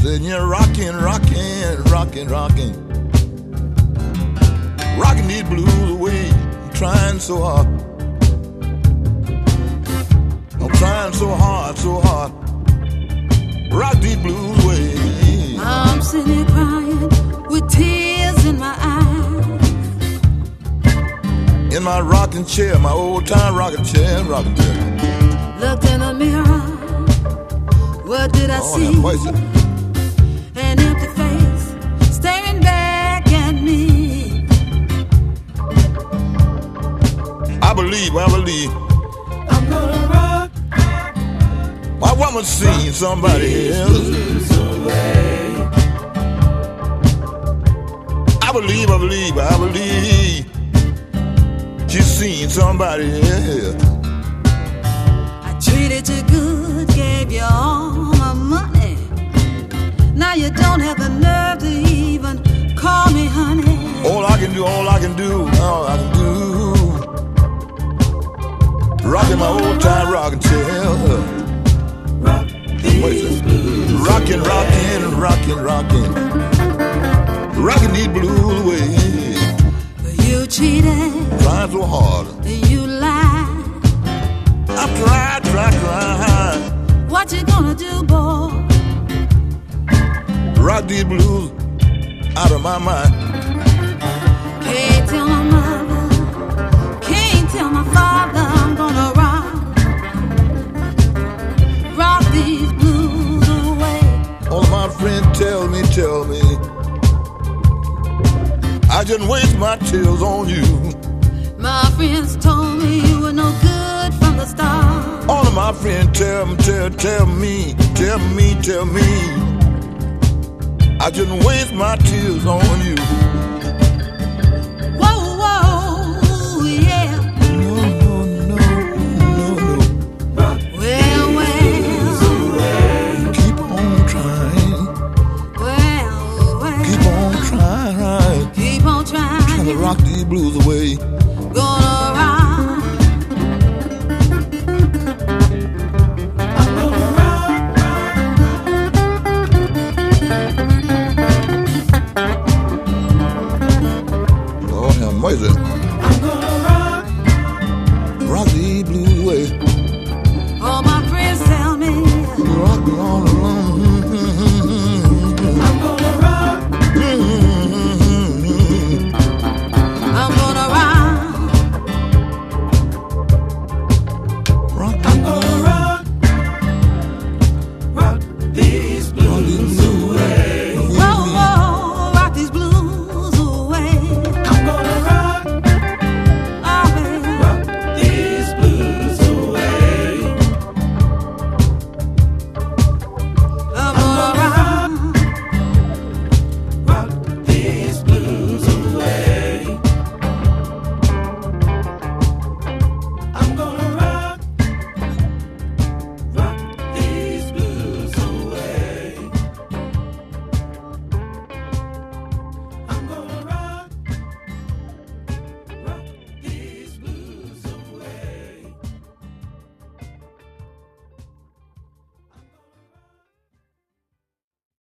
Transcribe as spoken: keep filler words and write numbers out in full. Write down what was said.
Said you're rocking, rocking, rocking, rocking, rocking these blues away. I'm trying so hard. I'm trying so hard, so hard. Rock these blues away. I'm sitting here crying with tears in my eyes. In my rocking chair, my old time rocking chair, rocking chair. Looked in the mirror. What did I oh, see? An empty face staring back at me. I believe, I believe I'm gonna rock. My woman seen somebody else. I believe, I believe, I believe she's seen somebody else. I treated you good, gave you all my money. Now you don't have the nerve to even call me honey. All I can do, all I can do, all I can do, rocking my old time rocking chair. Rock these blues rocking, rocking, rocking, rocking, rocking these blues away. You cheated, trying so hard. You lied. I tried, tried, tried. What you gonna do, boy? Rock these blues out of my mind. Can't tell my mother, can't tell my father I'm gonna rock, rock these blues away. All of my friends tell me, tell me, I just waste my tears on you. My friends told me you were no good from the start. All of my friends tell me, tell, tell me, tell me, tell me, I just waste my tears on you.